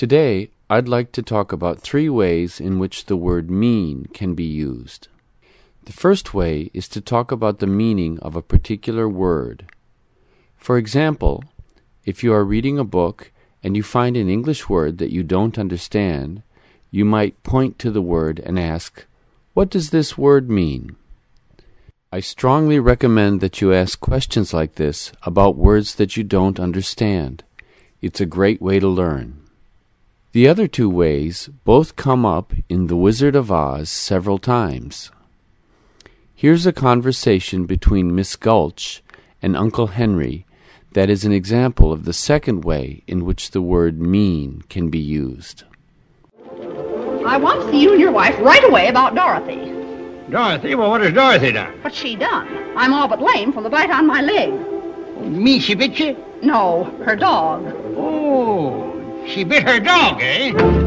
Today, I'd like to talk about 3 ways in which the word mean can be used. The first way is to talk about the meaning of a particular word. For example, if you are reading a book and you find an English word that you don't understand, you might point to the word and ask, "What does this word mean?" I strongly recommend that you ask questions like this about words that you don't understand. It's a great way to learn. The other 2 ways both come up in The Wizard of Oz several times. Here's a conversation between Miss Gulch and Uncle Henry that is an example of the second way in which the word mean can be used. I want to see you and your wife right away about Dorothy. Dorothy? Well, what has Dorothy done? What's she done? I'm all but lame from the bite on my leg. Me, she bit you? No, her dog. Oh, she bit her dog, eh?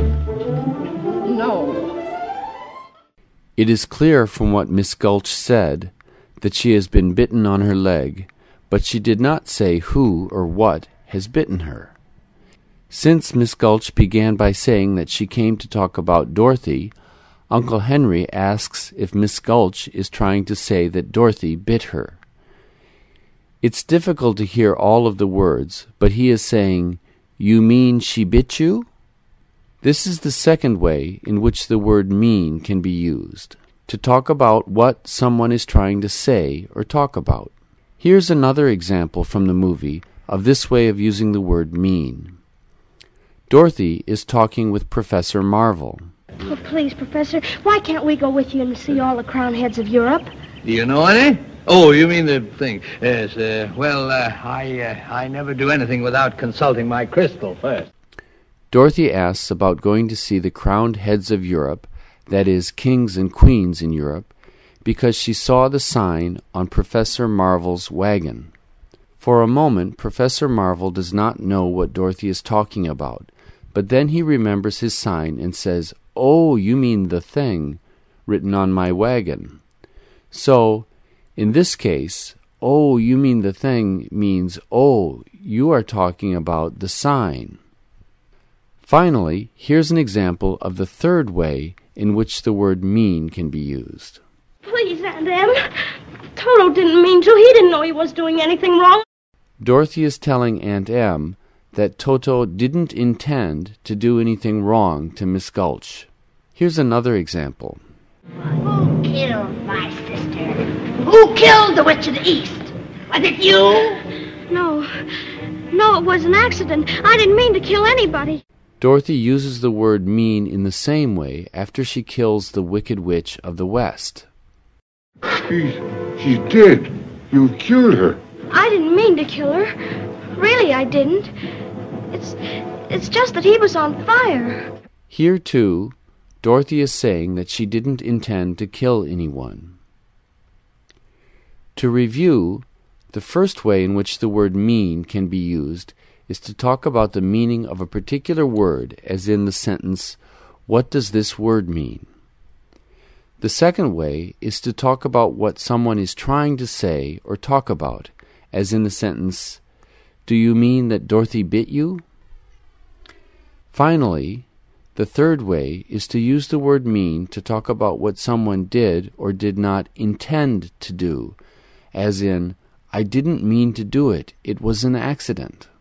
No. It is clear from what Miss Gulch said that she has been bitten on her leg, but she did not say who or what has bitten her. Since Miss Gulch began by saying that she came to talk about Dorothy, Uncle Henry asks if Miss Gulch is trying to say that Dorothy bit her. It's difficult to hear all of the words, but he is saying, "You mean she bit you?" This is the second way in which the word mean can be used, to talk about what someone is trying to say or talk about. Here's another example from the movie of this way of using the word mean. Dorothy is talking with Professor Marvel. Oh, please, Professor, why can't we go with you and see all the crowned heads of Europe? Do you know any? Oh, you mean the thing. Yes, I never do anything without consulting my crystal first. Dorothy asks about going to see the crowned heads of Europe, that is, kings and queens in Europe, because she saw the sign on Professor Marvel's wagon. For a moment, Professor Marvel does not know what Dorothy is talking about, but then he remembers his sign and says, "Oh, you mean the thing written on my wagon." So, in this case, "Oh, you mean the thing" means, "Oh, you are talking about the sign." Finally, here's an example of the third way in which the word mean can be used. Please, Aunt Em. Toto didn't mean to. He didn't know he was doing anything wrong. Dorothy is telling Aunt Em that Toto didn't intend to do anything wrong to Miss Gulch. Here's another example. Who killed my sister? Who killed the Witch of the East? Was it you? No, it was an accident. I didn't mean to kill anybody. Dorothy uses the word mean in the same way after she kills the Wicked Witch of the West. She's dead. You killed her. I didn't mean to kill her. Really, I didn't. It's just that he was on fire. Here, too, Dorothy is saying that she didn't intend to kill anyone. To review, the first way in which the word mean can be used is to talk about the meaning of a particular word, as in the sentence, "What does this word mean?" The second way is to talk about what someone is trying to say or talk about, as in the sentence, "Do you mean that Dorothy bit you?" Finally, the third way is to use the word mean to talk about what someone did or did not intend to do, as in, "I didn't mean to do it. It was an accident."